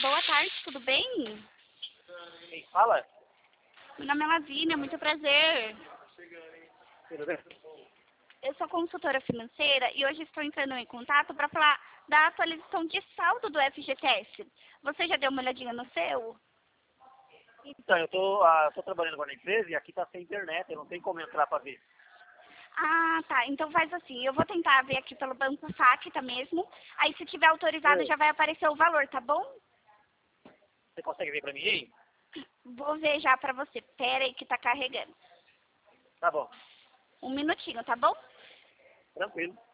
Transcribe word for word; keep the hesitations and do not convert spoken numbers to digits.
Boa tarde, tudo bem? Quem fala? Meu nome é Lavínia, muito prazer. Tudo bem? Eu sou consultora financeira e hoje estou entrando em contato para falar da atualização de saldo do F G T S. Você já deu uma olhadinha no seu? Então, eu tô, ah, tô trabalhando agora na empresa e aqui tá sem internet, eu não tenho como entrar para ver. Ah, tá. Então faz assim, eu vou tentar ver aqui pelo Banco Saque, tá mesmo? Aí se tiver autorizado É. já vai aparecer o valor, tá bom? Você consegue ver para mim aí? Vou ver já pra você. Pera aí que tá carregando. Tá bom, Um minutinho, tá bom? tranquilo.